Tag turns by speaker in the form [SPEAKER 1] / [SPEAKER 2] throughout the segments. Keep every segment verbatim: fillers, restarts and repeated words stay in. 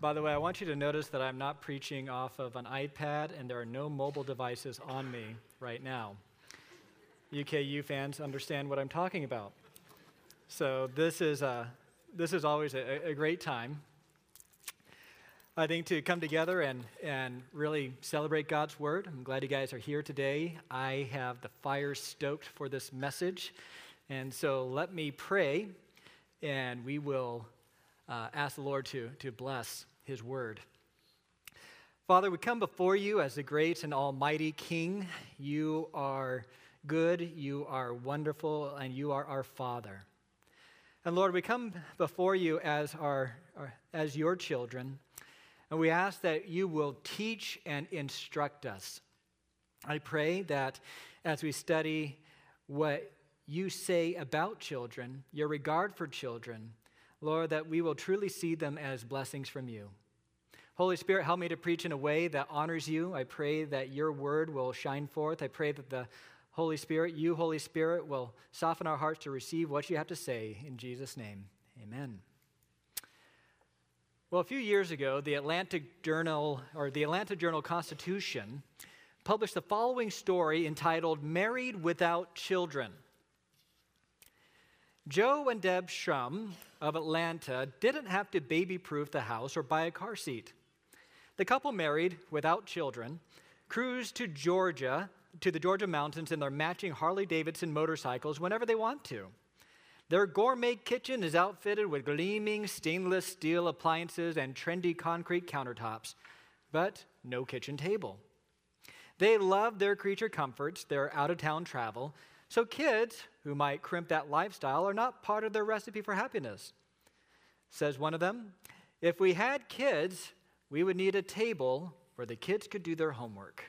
[SPEAKER 1] By the way, I want you to notice that I'm not preaching off of an iPad, and there are no mobile devices on me right now. U K U fans understand what I'm talking about. So this is, a, this is always a, a great time, I think, to come together and, and really celebrate God's Word. I'm glad you guys are here today. I have the fire stoked for this message. And so let me pray, and we will uh, ask the Lord to, to bless His Word. Father, we come before you as the great and almighty King. You are good, you are wonderful, and you are our Father. And Lord, we come before you as our, our as your children, and we ask that you will teach and instruct us. I pray that as we study what you say about children, your regard for children, Lord, that we will truly see them as blessings from you. Holy Spirit, help me to preach in a way that honors you. I pray that your word will shine forth. I pray that the Holy Spirit, you, Holy Spirit, will soften our hearts to receive what you have to say. In Jesus' name, amen. Well, a few years ago, the Atlantic Journal, or the Atlanta Journal-Constitution, published the following story entitled "Married Without Children." Joe and Deb Shrum of Atlanta didn't have to baby-proof the house or buy a car seat. The couple married without children, cruised to Georgia, to the Georgia mountains in their matching Harley-Davidson motorcycles whenever they want to. Their gourmet kitchen is outfitted with gleaming stainless steel appliances and trendy concrete countertops, but no kitchen table. They love their creature comforts, their out-of-town travel, so kids who might crimp that lifestyle are not part of their recipe for happiness. Says one of them, "If we had kids, we would need a table where the kids could do their homework."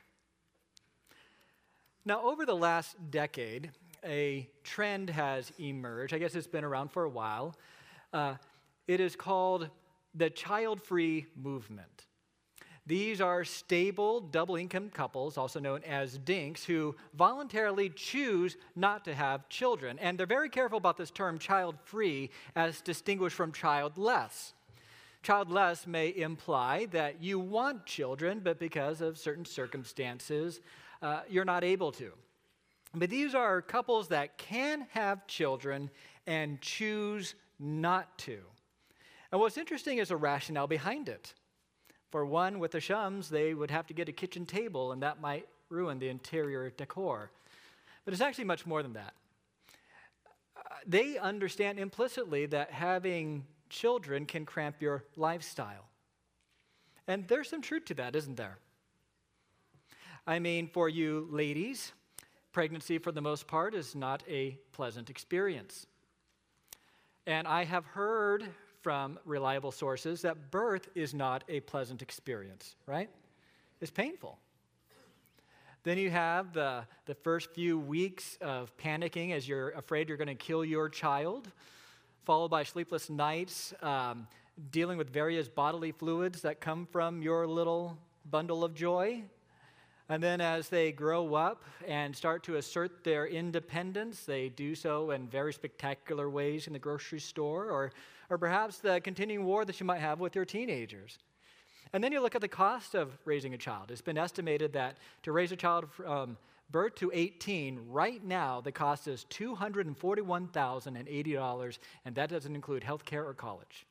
[SPEAKER 1] Now, over the last decade, a trend has emerged. I guess it's been around for a while. Uh, it is called the child-free movement. These are stable, double-income couples, also known as dinks, who voluntarily choose not to have children. And they're very careful about this term, child-free, as distinguished from childless. Childless may imply that you want children, but because of certain circumstances, uh, you're not able to. But these are couples that can have children and choose not to. And what's interesting is the rationale behind it. For one, with the Shrums, they would have to get a kitchen table, and that might ruin the interior decor. But it's actually much more than that. Uh, they understand implicitly that having children can cramp your lifestyle. And there's some truth to that, isn't there? I mean, for you ladies, pregnancy for the most part is not a pleasant experience. And I have heard from reliable sources that birth is not a pleasant experience, right? It's painful. Then you have the, the first few weeks of panicking as you're afraid you're going to kill your child, followed by sleepless nights, um, dealing with various bodily fluids that come from your little bundle of joy. And then as they grow up and start to assert their independence, they do so in very spectacular ways in the grocery store, or, or perhaps the continuing war that you might have with your teenagers. And then you look at the cost of raising a child. It's been estimated that to raise a child from birth to eighteen, right now the cost is two hundred forty-one thousand eighty dollars, and that doesn't include health care or college.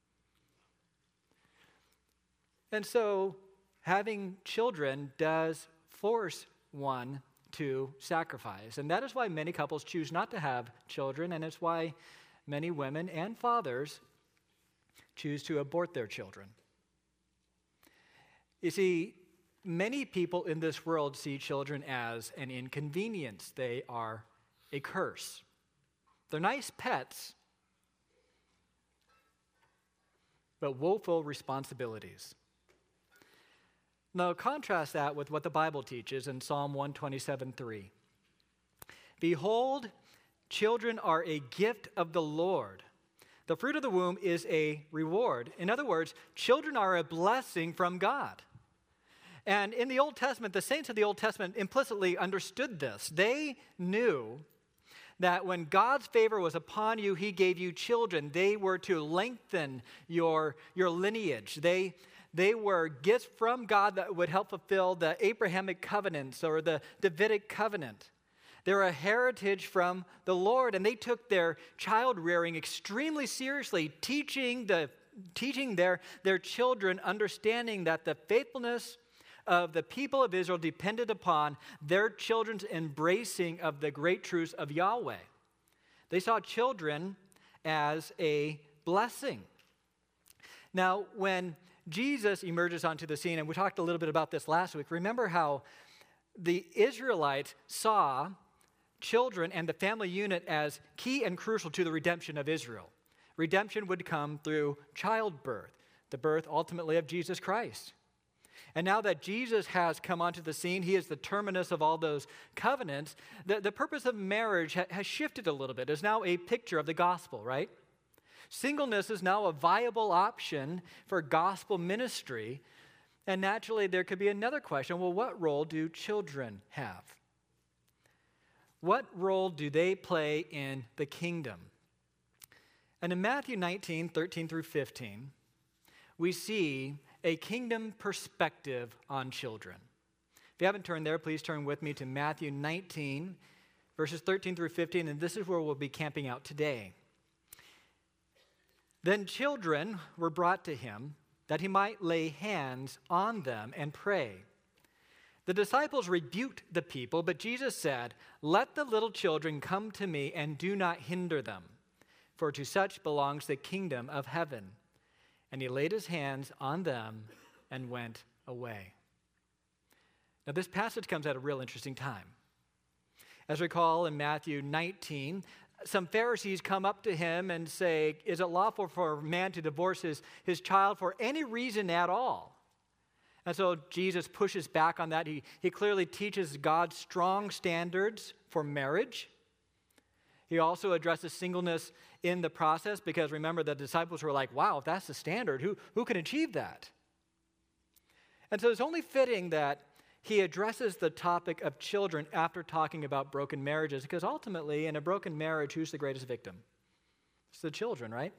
[SPEAKER 1] And so having children does force one to sacrifice. And that is why many couples choose not to have children, and it's why many women and fathers choose to abort their children. You see, many people in this world see children as an inconvenience. They are a curse. They're nice pets, but woeful responsibilities. Now, contrast that with what the Bible teaches in Psalm one twenty-seven three. "Behold, children are a gift of the Lord. The fruit of the womb is a reward." In other words, children are a blessing from God. And in the Old Testament, the saints of the Old Testament implicitly understood this. They knew that when God's favor was upon you, he gave you children. They were to lengthen your, your lineage. They, they were gifts from God that would help fulfill the Abrahamic covenants or the Davidic covenant. They're a heritage from the Lord, and they took their child rearing extremely seriously, teaching, the, teaching their, their children, understanding that the faithfulness of the people of Israel depended upon their children's embracing of the great truths of Yahweh. They saw children as a blessing. Now, when Jesus emerges onto the scene, and we talked a little bit about this last week, remember how the Israelites saw children and the family unit as key and crucial to the redemption of Israel. Redemption would come through childbirth, the birth ultimately of Jesus Christ. And now that Jesus has come onto the scene, he is the terminus of all those covenants, the, the purpose of marriage ha- has shifted a little bit. It's now a picture of the gospel, right? Singleness is now a viable option for gospel ministry. And naturally, there could be another question. Well, what role do children have? What role do they play in the kingdom? And in Matthew nineteen, thirteen through fifteen, we see a kingdom perspective on children. If you haven't turned there, please turn with me to Matthew nineteen, verses thirteen through fifteen, and this is where we'll be camping out today. Then children were brought to him, that he might lay hands on them and pray. The disciples rebuked the people, but Jesus said, "Let the little children come to me, and do not hinder them, for to such belongs the kingdom of heaven." And he laid his hands on them and went away. Now, this passage comes at a real interesting time. As we recall in Matthew nineteen, some Pharisees come up to him and say, "Is it lawful for a man to divorce his, his child for any reason at all?" And so Jesus pushes back on that. He, he clearly teaches God's strong standards for marriage. He also addresses singleness in the process, because remember, the disciples were like, wow, if that's the standard, who, who can achieve that? And so it's only fitting that he addresses the topic of children after talking about broken marriages, because ultimately, in a broken marriage, who's the greatest victim? It's the children, right?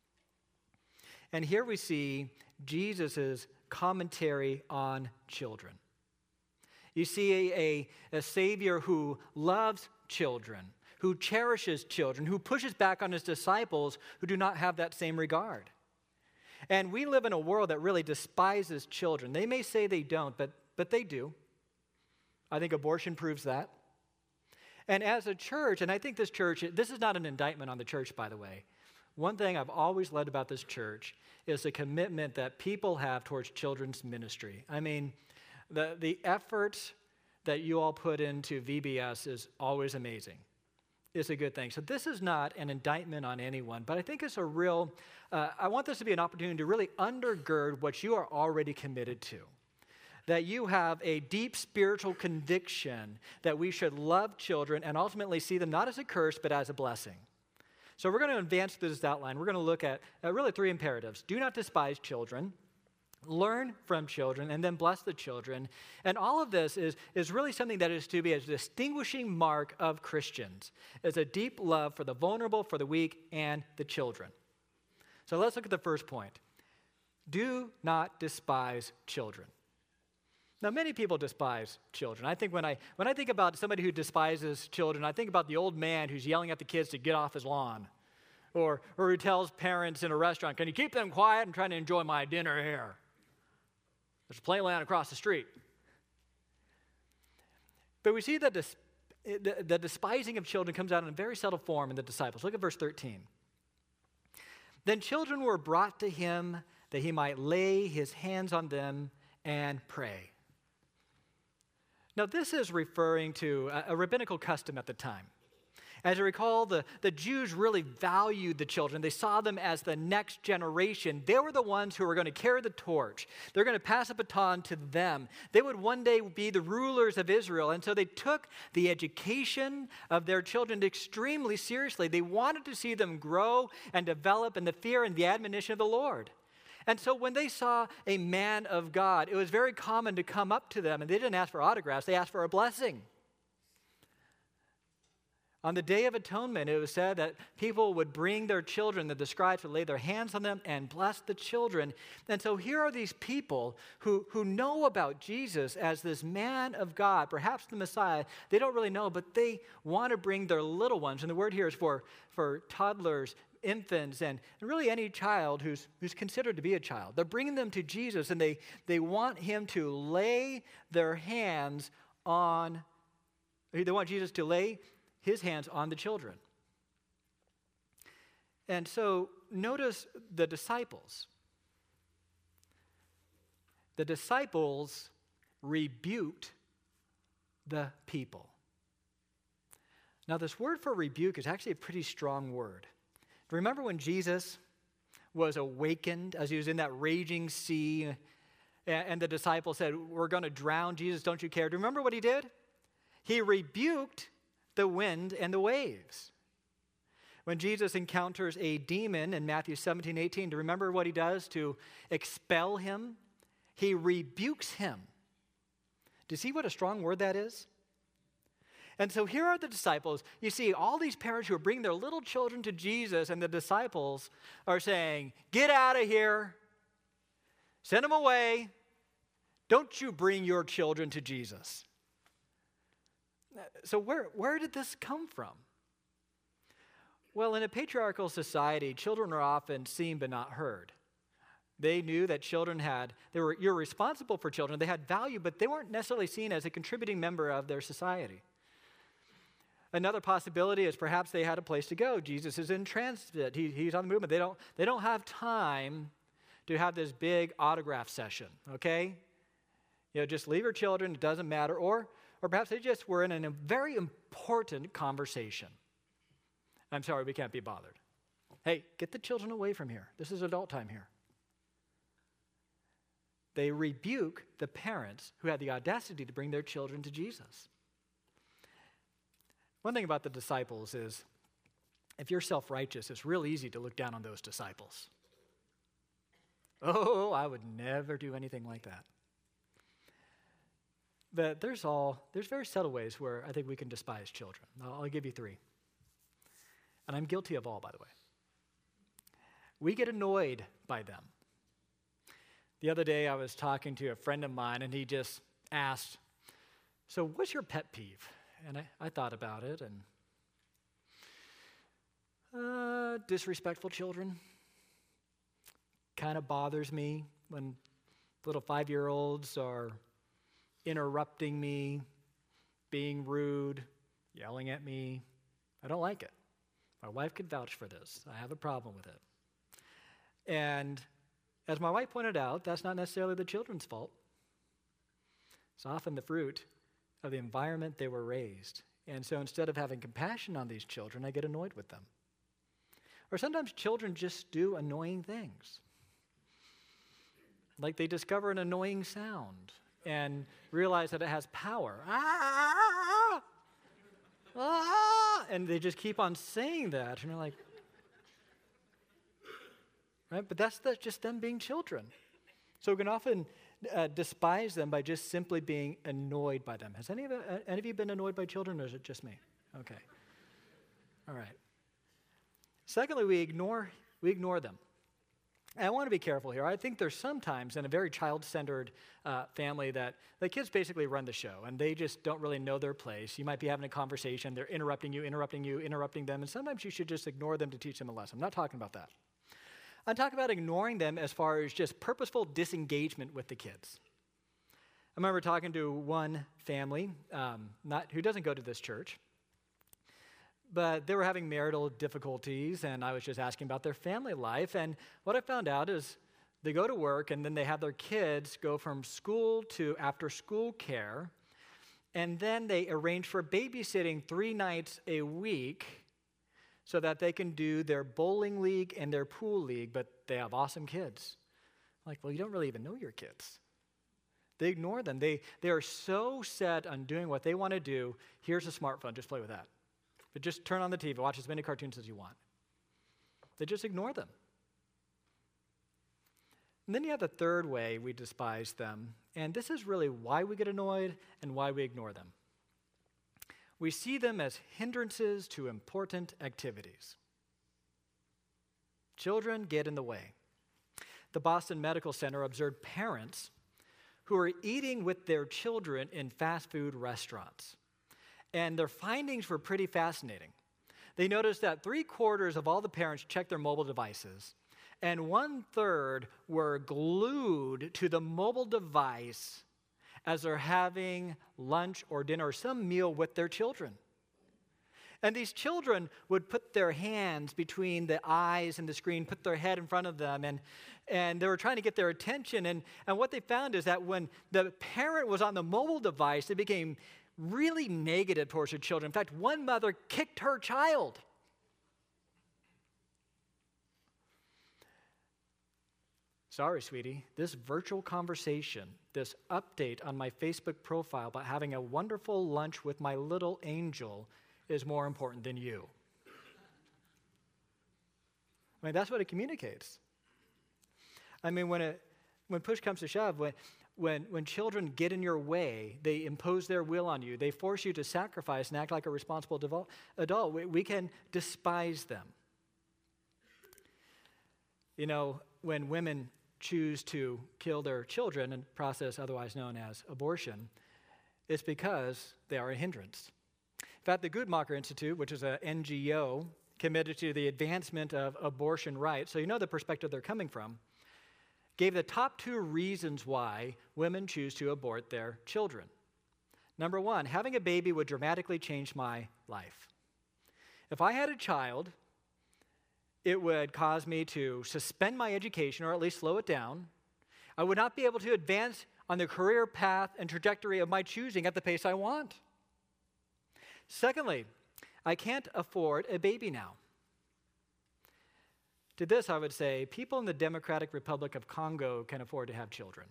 [SPEAKER 1] And here we see Jesus' commentary on children. You see a, a, a Savior who loves children, who cherishes children, who pushes back on his disciples who do not have that same regard. And we live in a world that really despises children. They may say they don't, but, but they do. I think abortion proves that. And as a church, and I think this church, this is not an indictment on the church, by the way. One thing I've always loved about this church is the commitment that people have towards children's ministry. I mean, the, the effort that you all put into V B S is always amazing. It's a good thing. So this is not an indictment on anyone, but I think it's a real, uh, I want this to be an opportunity to really undergird what you are already committed to. That you have a deep spiritual conviction that we should love children and ultimately see them not as a curse, but as a blessing. So we're going to advance through this outline. We're going to look at uh, really three imperatives. Do not despise children. Learn from children, and then bless the children. And all of this is, is really something that is to be a distinguishing mark of Christians, is a deep love for the vulnerable, for the weak, and the children. So let's look at the first point. Do not despise children. Now, many people despise children. I think when I when I think about somebody who despises children, I think about the old man who's yelling at the kids to get off his lawn, or, or who tells parents in a restaurant, "Can you keep them quiet? I'm trying to enjoy my dinner here. There's a playland across the street." But we see that this, the, the despising of children comes out in a very subtle form in the disciples. Look at verse thirteen. Then children were brought to him that he might lay his hands on them and pray. Now, this is referring to a, a rabbinical custom at the time. As you recall, the, the Jews really valued the children. They saw them as the next generation. They were the ones who were going to carry the torch. They're going to pass a baton to them. They would one day be the rulers of Israel. And so they took the education of their children extremely seriously. They wanted to see them grow and develop in the fear and the admonition of the Lord. And so when they saw a man of God, it was very common to come up to them, and they didn't ask for autographs, they asked for a blessing. On the Day of Atonement, it was said that people would bring their children, that the scribes would lay their hands on them and bless the children. And so here are these people who, who know about Jesus as this man of God, perhaps the Messiah. They don't really know, but they want to bring their little ones. And the word here is for, for toddlers, infants, and really any child who's, who's considered to be a child. They're bringing them to Jesus, and they, they want him to lay their hands on, they want Jesus to lay his hands on the children. And so notice the disciples. The disciples rebuked the people. Now, this word for rebuke is actually a pretty strong word. Remember when Jesus was awakened as he was in that raging sea, and the disciples said, "We're going to drown. Jesus, don't you care?" Do you remember what he did? He rebuked the wind and the waves. When Jesus encounters a demon in Matthew seventeen, eighteen, do you remember what he does to expel him? He rebukes him. Do you see what a strong word that is? And so here are the disciples. You see all these parents who are bringing their little children to Jesus, and the disciples are saying, "Get out of here. Send them away. Don't you bring your children to Jesus." So where, where did this come from? Well, in a patriarchal society, children are often seen but not heard. They knew that children had, they were, you're responsible for children. They had value, but they weren't necessarily seen as a contributing member of their society. Another possibility is perhaps they had a place to go. Jesus is in transit. He, he's on the movement. They don't, they don't have time to have this big autograph session, okay? You know, just leave your children. It doesn't matter. Or Or perhaps they just were in a very important conversation. I'm sorry, we can't be bothered. Hey, get the children away from here. This is adult time here. They rebuke the parents who had the audacity to bring their children to Jesus. One thing about the disciples is, if you're self-righteous, it's real easy to look down on those disciples. Oh, I would never do anything like that. But there's all, there's very subtle ways where I think we can despise children. I'll, I'll give you three. And I'm guilty of all, by the way. We get annoyed by them. The other day I was talking to a friend of mine, and he just asked, "So what's your pet peeve?" And I, I thought about it, and uh, disrespectful children. Kind of bothers me when little five-year-olds are interrupting me, being rude, yelling at me. I don't like it. My wife could vouch for this. I have a problem with it. And as my wife pointed out, that's not necessarily the children's fault. It's often the fruit of the environment they were raised. And so instead of having compassion on these children, I get annoyed with them. Or sometimes children just do annoying things. Like they discover an annoying sound and realize that it has power. Ah! Ah! And they just keep on saying that. And you're like, right? But that's the, just them being children. So we can often uh, despise them by just simply being annoyed by them. Has any of, uh, any of you been annoyed by children, or is it just me? Okay. All right. Secondly, we ignore, we ignore them. And I want to be careful here. I think there's sometimes in a very child-centered uh, family that the kids basically run the show, and they just don't really know their place. You might be having a conversation. They're interrupting you, interrupting you, interrupting them, and sometimes you should just ignore them to teach them a lesson. I'm not talking about that. I'm talking about ignoring them as far as just purposeful disengagement with the kids. I remember talking to one family um, not, who doesn't go to this church, but they were having marital difficulties, and I was just asking about their family life. And what I found out is they go to work, and then they have their kids go from school to after-school care, and then they arrange for babysitting three nights a week so that they can do their bowling league and their pool league, but they have awesome kids. I'm like, well, you don't really even know your kids. They ignore them. They, they are so set on doing what they want to do. Here's a smartphone, just play with that. But just turn on the T V, watch as many cartoons as you want. They just ignore them. And then you have the third way we despise them, and this is really why we get annoyed and why we ignore them. we see them as hindrances to important activities. Children get in the way. The Boston Medical Center observed parents who are eating with their children in fast food restaurants. And their findings were pretty fascinating. They noticed that three quarters of all the parents checked their mobile devices, and one third were glued to the mobile device as they're having lunch or dinner or some meal with their children. And these children would put their hands between the eyes and the screen, put their head in front of them, and, and they were trying to get their attention. And, and what they found is that when the parent was on the mobile device, they became really negative towards their children. In fact, one mother kicked her child. Sorry, sweetie, this virtual conversation, this update on my Facebook profile about having a wonderful lunch with my little angel is more important than you. I mean, that's what it communicates. I mean, when it, when push comes to shove, when, when, when children get in your way, they impose their will on you, they force you to sacrifice and act like a responsible devol- adult, we, we can despise them. You know, when women choose to kill their children, a process otherwise known as abortion, it's because they are a hindrance. In fact, the Guttmacher Institute, which is an N G O committed to the advancement of abortion rights, so you know the perspective they're coming from, gave the top two reasons why women choose to abort their children. Number one, having a baby would dramatically change my life. If I had a child, it would cause me to suspend my education or at least slow it down. I would not be able to advance on the career path and trajectory of my choosing at the pace I want. Secondly, I can't afford a baby now. To this, I would say, people in the Democratic Republic of Congo can afford to have children.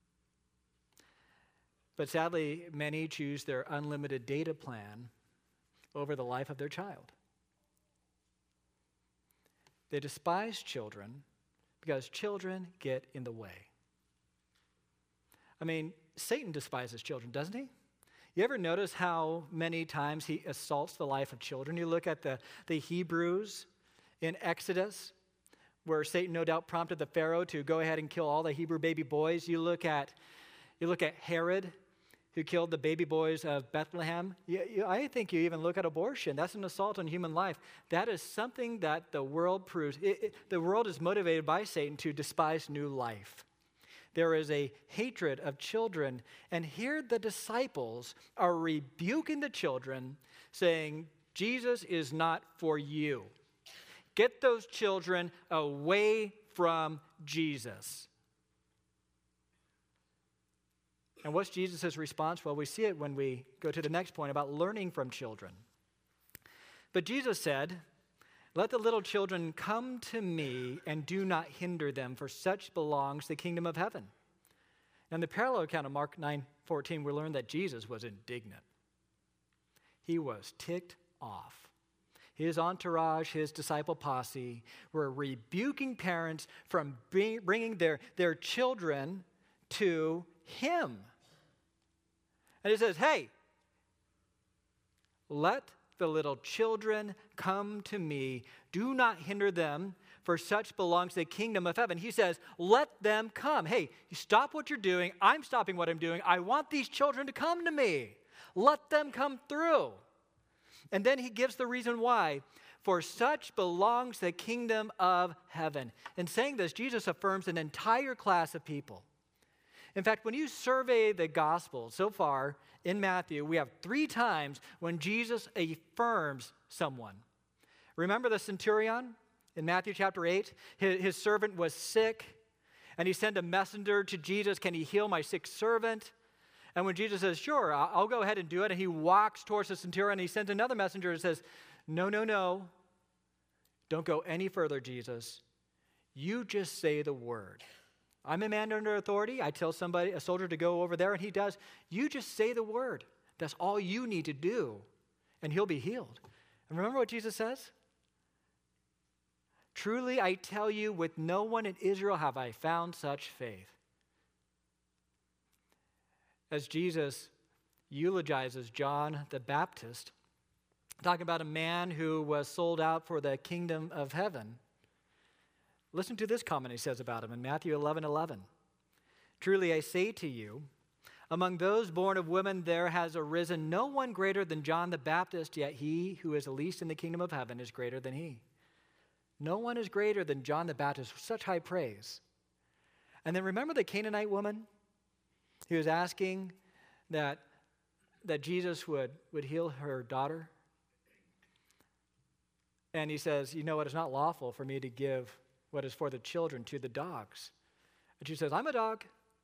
[SPEAKER 1] But sadly, many choose their unlimited data plan over the life of their child. They despise children because children get in the way. I mean, Satan despises children, doesn't he? You ever notice how many times he assaults the life of children? You look at the, the Hebrews in Exodus, where Satan no doubt prompted the Pharaoh to go ahead and kill all the Hebrew baby boys. You look at, you look at Herod, who killed the baby boys of Bethlehem. You, you, I think you even look at abortion. That's an assault on human life. That is something that the world proves. It, it, the world is motivated by Satan to despise new life. There is a hatred of children. And here the disciples are rebuking the children, saying, Jesus is not for you. Get those children away from Jesus. And what's Jesus' response? Well, we see it when we go to the next point about learning from children. But Jesus said, let the little children come to me and do not hinder them, for such belongs the kingdom of heaven. And in the parallel account of Mark nine fourteen, we learn that Jesus was indignant. He was ticked off. His entourage, his disciple posse, were rebuking parents from bringing their, their children to him. And he says, hey, let the little children come to me. Do not hinder them, for such belongs the kingdom of heaven. He says, let them come. Hey, you stop what you're doing. I'm stopping what I'm doing. I want these children to come to me. Let them come through. And then he gives the reason why. For such belongs the kingdom of heaven. In saying this, Jesus affirms an entire class of people. In fact, when you survey the gospel so far in Matthew, we have three times when Jesus affirms someone. Remember the centurion in Matthew chapter eight? His, his servant was sick, and he sent a messenger to Jesus, can he heal my sick servant? And when Jesus says, sure, I'll, I'll go ahead and do it, and he walks towards the centurion, and he sends another messenger and says, no, no, no, don't go any further, Jesus. You just say the word. I'm a man under authority. I tell somebody, a soldier, to go over there, and he does. You just say the word. That's all you need to do, and he'll be healed. And remember what Jesus says? Truly, I tell you, with no one in Israel have I found such faith. As Jesus eulogizes John the Baptist, talking about a man who was sold out for the kingdom of heaven. Listen to this comment he says about him in Matthew eleven eleven. Truly I say to you, among those born of women there has arisen no one greater than John the Baptist, yet he who is the least in the kingdom of heaven is greater than he. No one is greater than John the Baptist, such high praise. And then remember the Canaanite woman? He was asking that, that Jesus would, would heal her daughter. And he says, you know what, it's not lawful for me to give what is for the children to the dogs. And she says, I'm a dog.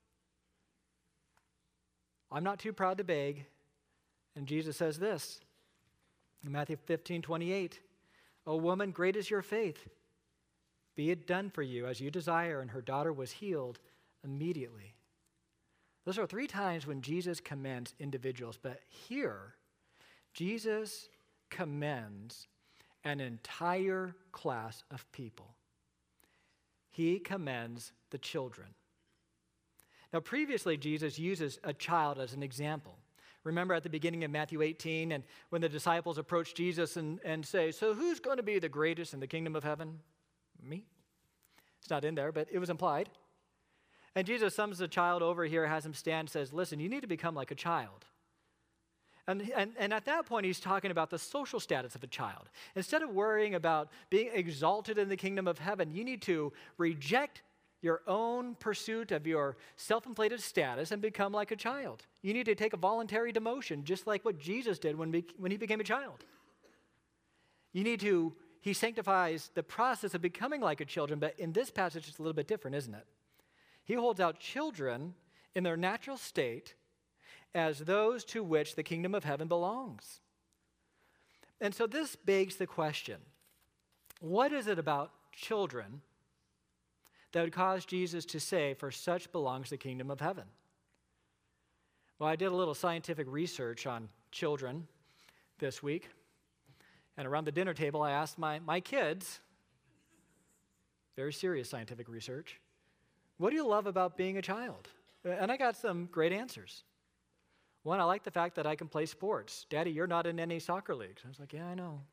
[SPEAKER 1] I'm not too proud to beg. And Jesus says this in Matthew fifteen twenty-eight, O woman, great is your faith. Be it done for you as you desire. And her daughter was healed immediately. Those are three times when Jesus commends individuals. But here, Jesus commends an entire class of people. He commends the children. Now, previously, Jesus uses a child as an example. Remember at the beginning of Matthew eighteen, and when the disciples approach Jesus and, and say, so who's going to be the greatest in the kingdom of heaven? Me? It's not in there, but it was implied. And Jesus summons the child over here, has him stand, says, listen, you need to become like a child. And, and, and at that point, he's talking about the social status of a child. Instead of worrying about being exalted in the kingdom of heaven, you need to reject your own pursuit of your self-inflated status and become like a child. You need to take a voluntary demotion, just like what Jesus did when, be, when he became a child. You need to, he sanctifies the process of becoming like a children, but in this passage, it's a little bit different, isn't it? He holds out children in their natural state as those to which the kingdom of heaven belongs. And so this begs the question, what is it about children that would cause Jesus to say, for such belongs the kingdom of heaven? Well, I did a little scientific research on children this week, and around the dinner table, I asked my, my kids, very serious scientific research, what do you love about being a child? And I got some great answers. One, I like the fact that I can play sports. Daddy, you're not in any soccer leagues. I was like, yeah, I know.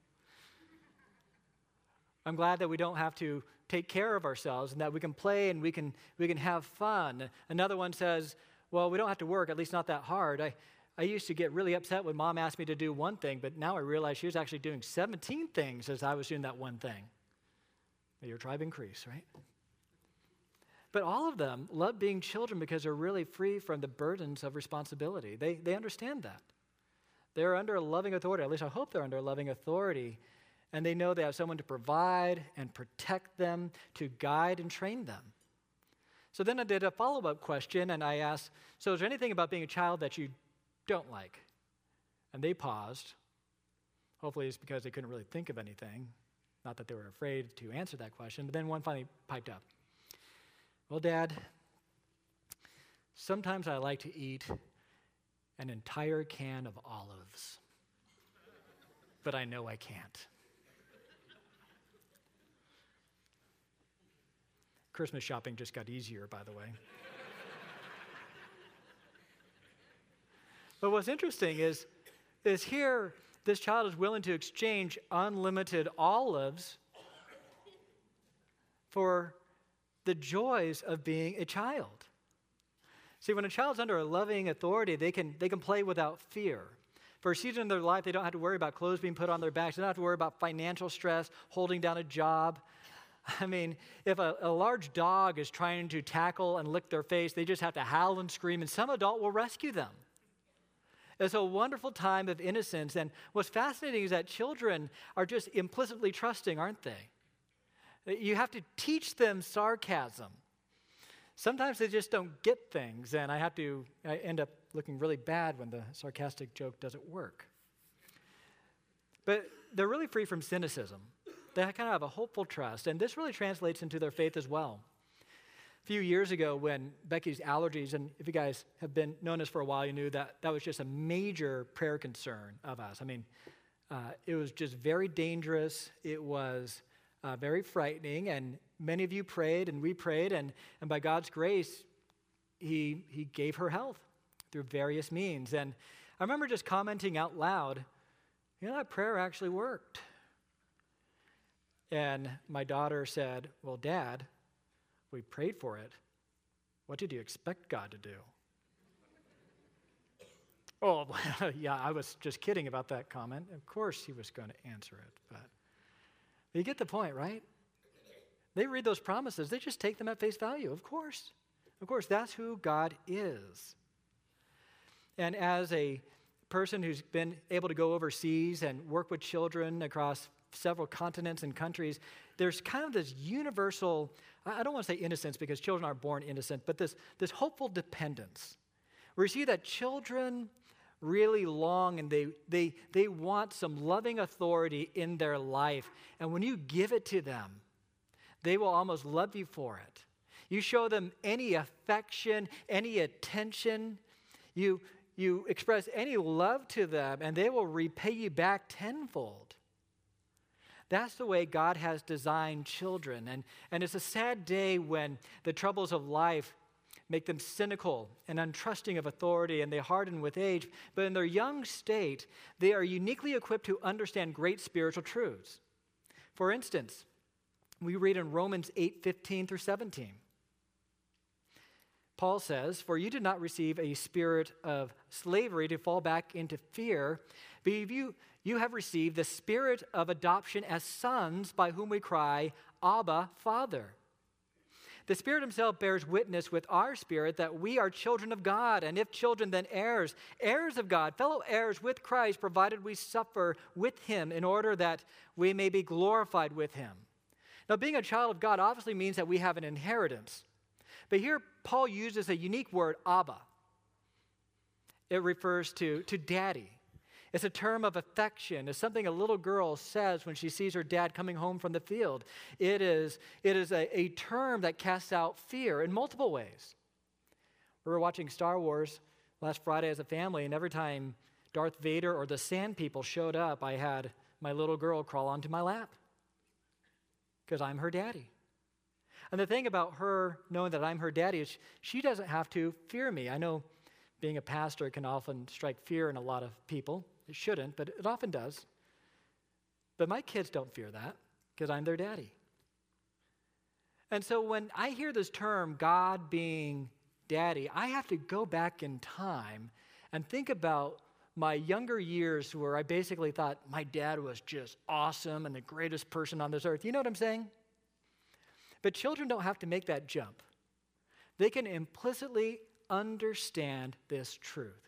[SPEAKER 1] I'm glad that we don't have to take care of ourselves and that we can play and we can we can have fun. Another one says, well, we don't have to work, at least not that hard. I, I used to get really upset when Mom asked me to do one thing, but now I realize she was actually doing seventeen things as I was doing that one thing. May your tribe increase, right? But all of them love being children because they're really free from the burdens of responsibility. They, they understand that. They're under a loving authority. At least I hope they're under a loving authority. And they know they have someone to provide and protect them, to guide and train them. So then I did a follow-up question, and I asked, so is there anything about being a child that you don't like? And they paused. Hopefully it's because they couldn't really think of anything. Not that they were afraid to answer that question, but then one finally piped up. Well, Dad, sometimes I like to eat an entire can of olives, but I know I can't. Christmas shopping just got easier, by the way. But what's interesting is, is here, this child is willing to exchange unlimited olives for the joys of being a child. See, when a child's under a loving authority, they can, they can play without fear. For a season in their life, they don't have to worry about clothes being put on their backs. They don't have to worry about financial stress, holding down a job. I mean, if a, a large dog is trying to tackle and lick their face, they just have to howl and scream, and some adult will rescue them. It's a wonderful time of innocence. And what's fascinating is that children are just implicitly trusting, aren't they? You have to teach them sarcasm. Sometimes they just don't get things, and I have to, I end up looking really bad when the sarcastic joke doesn't work. But they're really free from cynicism. They kind of have a hopeful trust, and this really translates into their faith as well. A few years ago when Becky's allergies, and if you guys have been known us for a while, you knew that that was just a major prayer concern of us. I mean, uh, it was just very dangerous. It was Uh, very frightening, and many of you prayed, and we prayed, and, and by God's grace, he, he gave her health through various means. And I remember just commenting out loud, you know, that prayer actually worked. And my daughter said, well, Dad, we prayed for it. What did you expect God to do? Oh, yeah, I was just kidding about that comment. Of course he was going to answer it. But you get the point, right? They read those promises. They just take them at face value. Of course. Of course, that's who God is. And as a person who's been able to go overseas and work with children across several continents and countries, there's kind of this universal, I don't want to say innocence because children aren't born innocent, but this, this hopeful dependence. Where you see that children really long and they, they, they want some loving authority in their life. And when you give it to them, they will almost love you for it. You show them any affection, any attention, you, you express any love to them, and they will repay you back tenfold. That's the way God has designed children. And, and it's a sad day when the troubles of life make them cynical and untrusting of authority, and they harden with age. But in their young state, they are uniquely equipped to understand great spiritual truths. For instance, we read in Romans eight fifteen through seventeen. Paul says, "For you did not receive a spirit of slavery to fall back into fear, but you, you have received the spirit of adoption as sons, by whom we cry, Abba, Father. The Spirit himself bears witness with our spirit that we are children of God, and if children, then heirs, heirs of God, fellow heirs with Christ, provided we suffer with him in order that we may be glorified with him." Now, being a child of God obviously means that we have an inheritance. But here, Paul uses a unique word, Abba. It refers to, to daddy. It's a term of affection. It's something a little girl says when she sees her dad coming home from the field. It is, it is a, a term that casts out fear in multiple ways. We were watching Star Wars last Friday as a family, and every time Darth Vader or the Sand People showed up, I had my little girl crawl onto my lap because I'm her daddy. And the thing about her knowing that I'm her daddy is she doesn't have to fear me. I know being a pastor can often strike fear in a lot of people. It shouldn't, but it often does. But my kids don't fear that because I'm their daddy. And so when I hear this term, God being daddy, I have to go back in time and think about my younger years where I basically thought my dad was just awesome and the greatest person on this earth. You know what I'm saying? But children don't have to make that jump. They can implicitly understand this truth.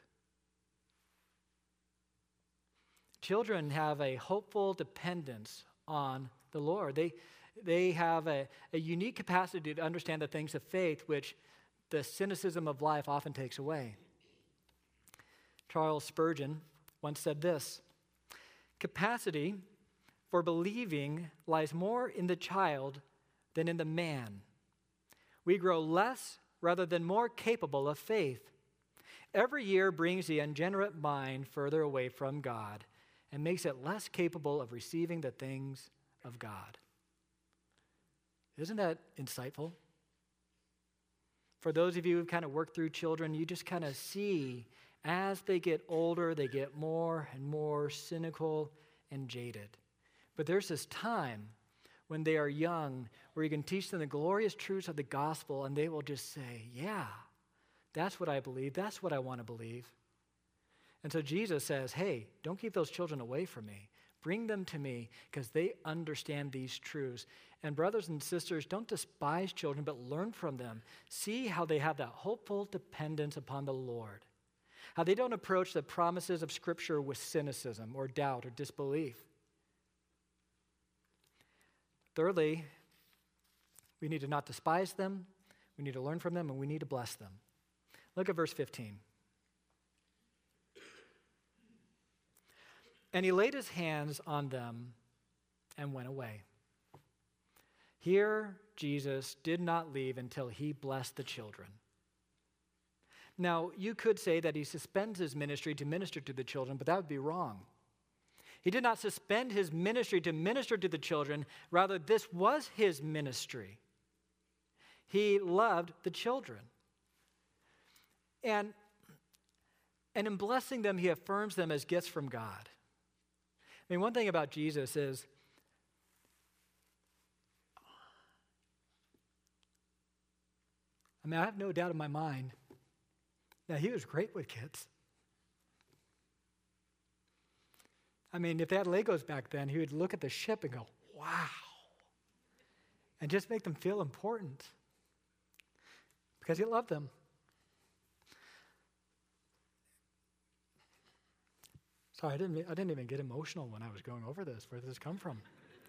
[SPEAKER 1] Children have a hopeful dependence on the Lord. They, they have a, a unique capacity to understand the things of faith, which the cynicism of life often takes away. Charles Spurgeon once said this: "Capacity for believing lies more in the child than in the man. We grow less rather than more capable of faith. Every year brings the ungenerate mind further away from God and makes it less capable of receiving the things of God." Isn't that insightful? For those of you who've kind of worked through children, you just kind of see as they get older, they get more and more cynical and jaded. But there's this time when they are young where you can teach them the glorious truths of the gospel, and they will just say, yeah, that's what I believe. That's what I want to believe. And so Jesus says, hey, don't keep those children away from me. Bring them to me because they understand these truths. And brothers and sisters, don't despise children, but learn from them. See how they have that hopeful dependence upon the Lord. How they don't approach the promises of Scripture with cynicism or doubt or disbelief. Thirdly, we need to not despise them, we need to learn from them, and we need to bless them. Look at verse fifteen. "And he laid his hands on them and went away." Here, Jesus did not leave until he blessed the children. Now, you could say that he suspends his ministry to minister to the children, but that would be wrong. He did not suspend his ministry to minister to the children. Rather, this was his ministry. He loved the children. And, and in blessing them, he affirms them as gifts from God. I mean, one thing about Jesus is I mean, I have no doubt in my mind that he was great with kids. I mean, if they had Legos back then, he would look at the ship and go, wow, and just make them feel important because he loved them. Sorry, I didn't, I didn't even get emotional when I was going over this. Where did this come from?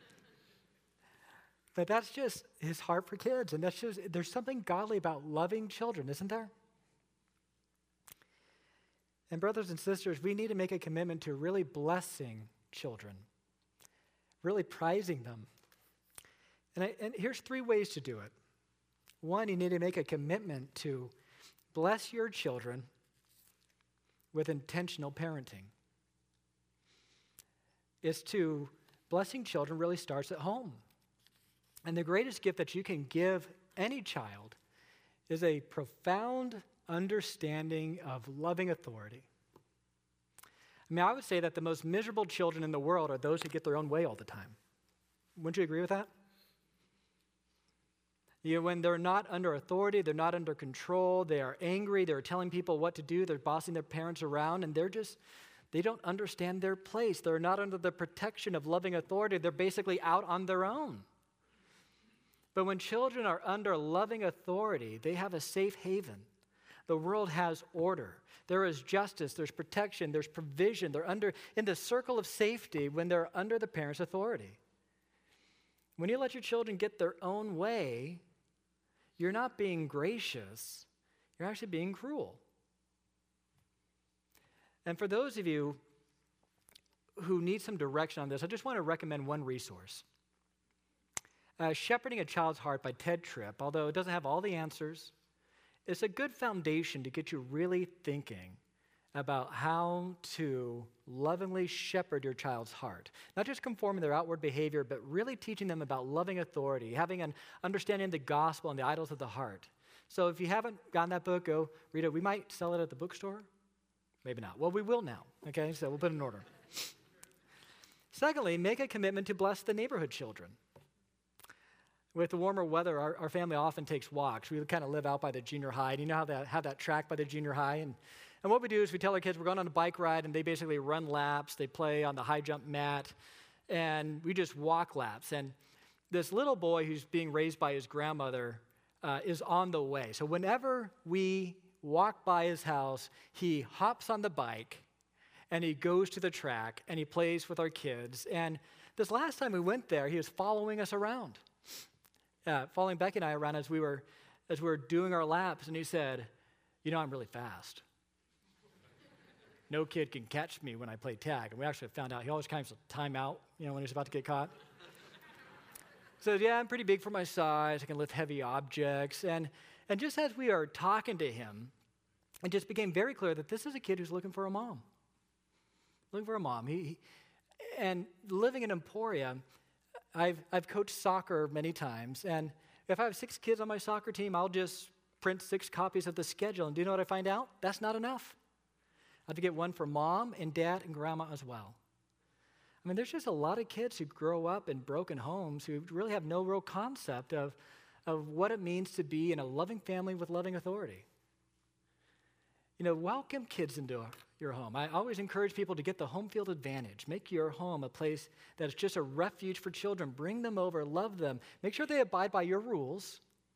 [SPEAKER 1] But that's just his heart for kids, and that's just, there's something godly about loving children, isn't there? And brothers and sisters, we need to make a commitment to really blessing children, really prizing them. And, I, and here's three ways to do it. One, you need to make a commitment to bless your children with intentional parenting. It's to, blessing children really starts at home. And the greatest gift that you can give any child is a profound understanding of loving authority. I mean, I would say that the most miserable children in the world are those who get their own way all the time. Wouldn't you agree with that? You know, when they're not under authority, they're not under control, they are angry, they're telling people what to do, they're bossing their parents around, and they're just, they don't understand their place. They're not under the protection of loving authority. They're basically out on their own. But when children are under loving authority, they have a safe haven. The world has order. There is justice, there's protection, there's provision. They're under in the circle of safety when they're under the parent's authority. When you let your children get their own way, you're not being gracious, you're actually being cruel. And for those of you who need some direction on this, I just want to recommend one resource. Uh, Shepherding a Child's Heart by Ted Tripp, although it doesn't have all the answers, it's a good foundation to get you really thinking about how to lovingly shepherd your child's heart. Not just conforming their outward behavior, but really teaching them about loving authority, having an understanding of the gospel and the idols of the heart. So if you haven't gotten that book, go read it. We might sell it at the bookstore. Maybe not. Well, we will now, okay? So we'll put it in order. Secondly, make a commitment to bless the neighborhood children. With the warmer weather, our, our family often takes walks. We kind of live out by the junior high. And you know how that have that track by the junior high? And, and what we do is we tell our kids we're going on a bike ride, and they basically run laps. They play on the high jump mat, and we just walk laps. And this little boy who's being raised by his grandmother uh, is on the way. So whenever we walk by his house, he hops on the bike, and he goes to the track, and he plays with our kids. And this last time we went there, he was following us around. Uh, following Becky and I around as we were as we were doing our laps, and he said, "You know, I'm really fast. No kid can catch me when I play tag." And we actually found out he always comes to time out, you know, when he's about to get caught. So yeah, I'm pretty big for my size. I can lift heavy objects, and and just as we are talking to him, it just became very clear that this is a kid who's looking for a mom. Looking for a mom. He, he and living in Emporia. I've, I've coached soccer many times, and if I have six kids on my soccer team, I'll just print six copies of the schedule, and do you know what I find out? That's not enough. I have to get one for mom and dad and grandma as well. I mean, there's just a lot of kids who grow up in broken homes who really have no real concept of, of what it means to be in a loving family with loving authority. You know, welcome kids into your home. I always encourage people to get the home field advantage. Make your home a place that is just a refuge for children. Bring them over, love them. Make sure they abide by your rules,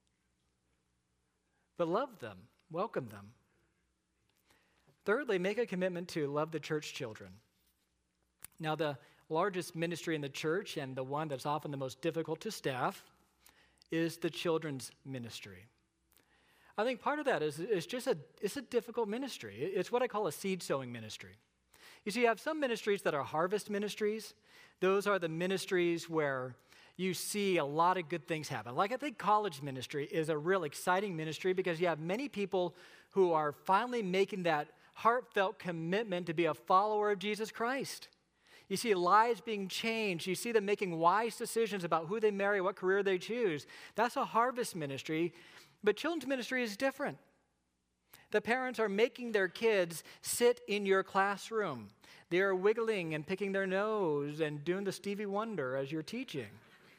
[SPEAKER 1] but love them, welcome them. Thirdly, make a commitment to love the church children. Now, the largest ministry in the church, and the one that's often the most difficult to staff, is the children's ministry. I think part of that is, is just a, it's a difficult ministry. It's what I call a seed sowing ministry. You see, you have some ministries that are harvest ministries. Those are the ministries where you see a lot of good things happen. Like I think college ministry is a real exciting ministry because you have many people who are finally making that heartfelt commitment to be a follower of Jesus Christ. You see lives being changed. You see them making wise decisions about who they marry, what career they choose. That's a harvest ministry. But children's ministry is different. The parents are making their kids sit in your classroom. They are wiggling and picking their nose and doing the Stevie Wonder as you're teaching.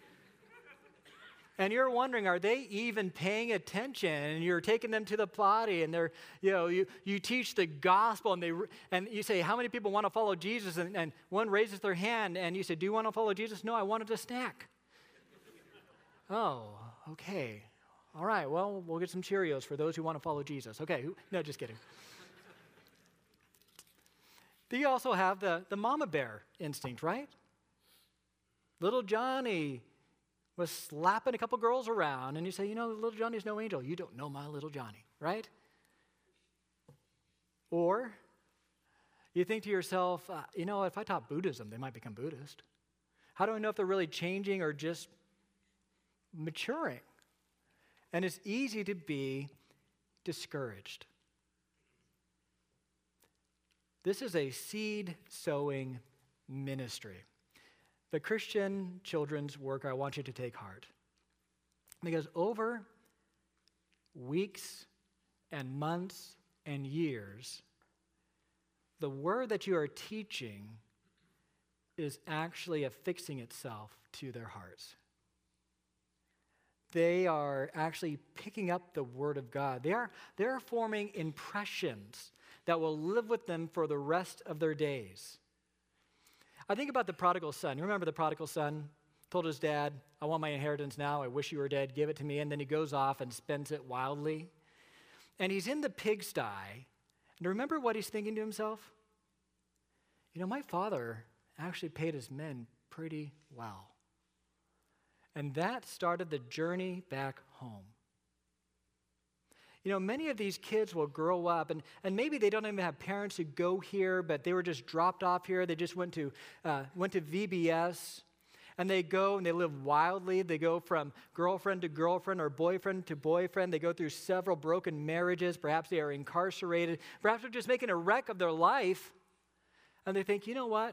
[SPEAKER 1] And you're wondering, are they even paying attention? And you're taking them to the potty, and they're, you know, you, you teach the gospel, and they and you say, how many people want to follow Jesus? And, and one raises their hand, and you say, do you want to follow Jesus? No, I wanted a snack. Oh, okay. All right, well, we'll get some Cheerios for those who want to follow Jesus. Okay, who, no, just kidding. But you also have the, the mama bear instinct, right? Little Johnny was slapping a couple girls around, and you say, you know, little Johnny's no angel. You don't know my little Johnny, right? Or you think to yourself, uh, you know, if I taught Buddhism, they might become Buddhist. How do I know if they're really changing or just maturing? And it's easy to be discouraged. This is a seed sowing ministry. The Christian children's work, I want you to take heart. Because over weeks and months and years, the word that you are teaching is actually affixing itself to their hearts. They are actually picking up the word of God. They are, they are forming impressions that will live with them for the rest of their days. I think about the prodigal son. You remember the prodigal son told his dad, I want my inheritance now. I wish you were dead. Give it to me. And then he goes off and spends it wildly. And he's in the pigsty. And remember what he's thinking to himself? You know, my father actually paid his men pretty well. And that started the journey back home. You know, many of these kids will grow up, and, and maybe they don't even have parents who go here, but they were just dropped off here. They just went to uh, went to V B S, and they go and they live wildly. They go from girlfriend to girlfriend or boyfriend to boyfriend. They go through several broken marriages. Perhaps they are incarcerated. Perhaps they're just making a wreck of their life, and they think, you know what?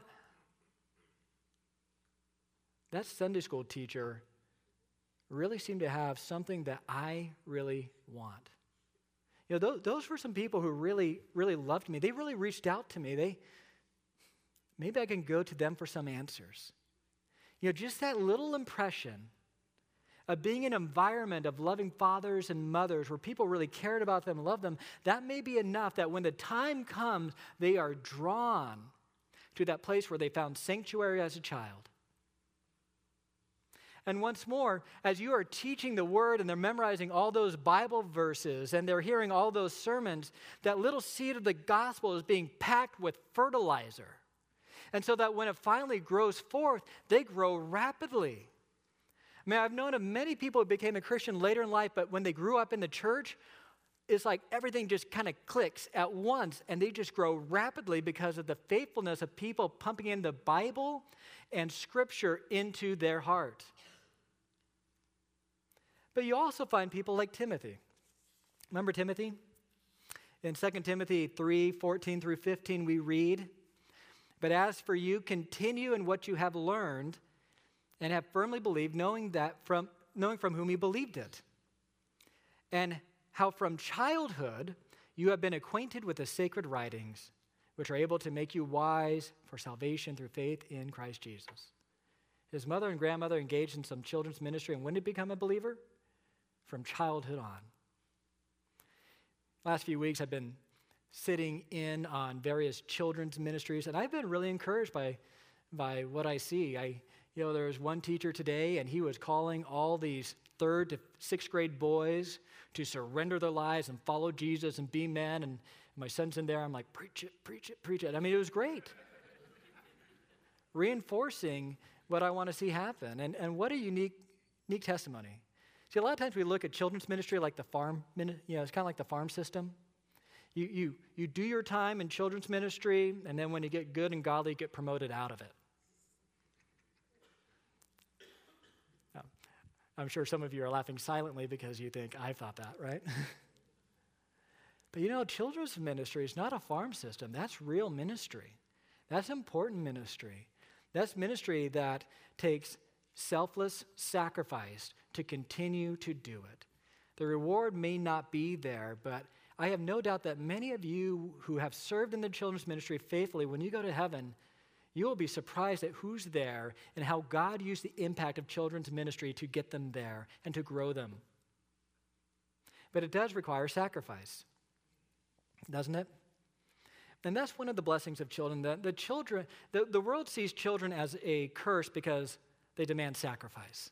[SPEAKER 1] That Sunday school teacher really seemed to have something that I really want. You know, those, those were some people who really, really loved me. They really reached out to me. They, maybe I can go to them for some answers. You know, just that little impression of being in an environment of loving fathers and mothers where people really cared about them, loved them, that may be enough that when the time comes, they are drawn to that place where they found sanctuary as a child. And once more, as you are teaching the word and they're memorizing all those Bible verses and they're hearing all those sermons, that little seed of the gospel is being packed with fertilizer. And so that when it finally grows forth, they grow rapidly. I mean, I've known of many people who became a Christian later in life, but when they grew up in the church, it's like everything just kind of clicks at once, and they just grow rapidly because of the faithfulness of people pumping in the Bible and Scripture into their heart. But you also find people like Timothy. Remember Timothy? In Second Timothy three, fourteen through fifteen, we read, but as for you, continue in what you have learned and have firmly believed, knowing that from knowing from whom you believed it, and how from childhood you have been acquainted with the sacred writings, which are able to make you wise for salvation through faith in Christ Jesus. His mother and grandmother engaged in some children's ministry, and when did he become a believer? From childhood on. Last few weeks I've been sitting in on various children's ministries, and I've been really encouraged by, by what I see. I, you know, there was one teacher today, and he was calling all these third to sixth grade boys to surrender their lives and follow Jesus and be men, and my son's in there. I'm like, preach it, preach it, preach it. I mean, it was great. Reinforcing what I want to see happen, and, and what a unique, unique testimony. See, a lot of times we look at children's ministry like the farm, you know, it's kind of like the farm system. You, you, you do your time in children's ministry, and then when you get good and godly, you get promoted out of it. Now, I'm sure some of you are laughing silently because you think, I thought that, right? But you know, children's ministry is not a farm system. That's real ministry. That's important ministry. That's ministry that takes selfless sacrifice to continue to do it. The reward may not be there, but I have no doubt that many of you who have served in the children's ministry faithfully, when you go to heaven, you will be surprised at who's there and how God used the impact of children's ministry to get them there and to grow them. But it does require sacrifice, doesn't it? And that's one of the blessings of children. The, the children, the, the world sees children as a curse because they demand sacrifice.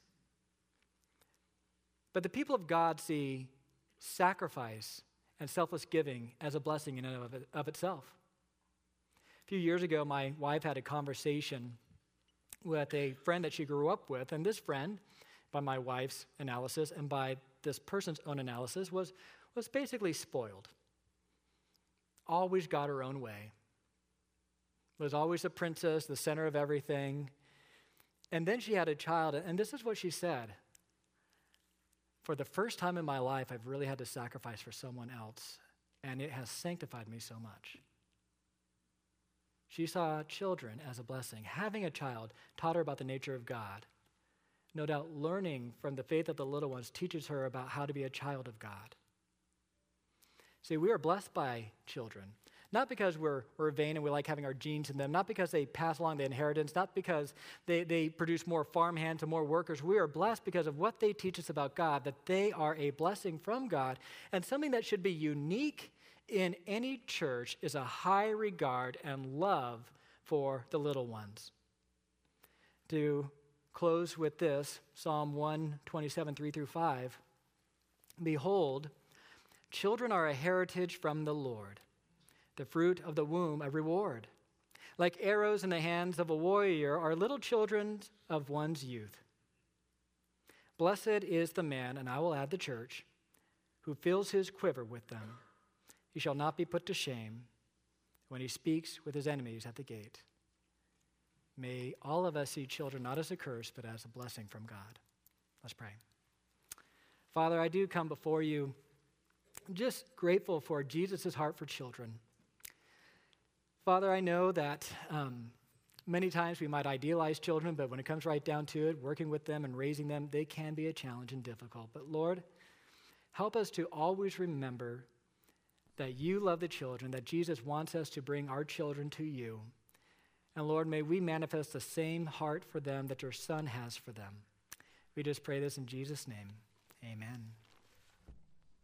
[SPEAKER 1] But the people of God see sacrifice and selfless giving as a blessing in and of, it, of itself. A few years ago, my wife had a conversation with a friend that she grew up with, and this friend, by my wife's analysis and by this person's own analysis, was, was basically spoiled. Always got her own way. Was always a princess, the center of everything. And then she had a child, and this is what she said. For the first time in my life, I've really had to sacrifice for someone else, and it has sanctified me so much. She saw children as a blessing. Having a child taught her about the nature of God. No doubt learning from the faith of the little ones teaches her about how to be a child of God. See, we are blessed by children, not because we're, we're vain and we like having our genes in them, not because they pass along the inheritance, not because they, they produce more farmhands and more workers. We are blessed because of what they teach us about God, that they are a blessing from God, and something that should be unique in any church is a high regard and love for the little ones. To close with this, Psalm one twenty-seven, three through five, behold, children are a heritage from the Lord, the fruit of the womb a reward. Like arrows in the hands of a warrior are little children of one's youth. Blessed is the man, and I will add the church, who fills his quiver with them. He shall not be put to shame when he speaks with his enemies at the gate. May all of us see children not as a curse, but as a blessing from God. Let's pray. Father, I do come before you just grateful for Jesus' heart for children. Father, I know that um, many times we might idealize children, but when it comes right down to it, working with them and raising them, they can be a challenge and difficult. But Lord, help us to always remember that you love the children, that Jesus wants us to bring our children to you. And Lord, may we manifest the same heart for them that your Son has for them. We just pray this in Jesus' name. Amen.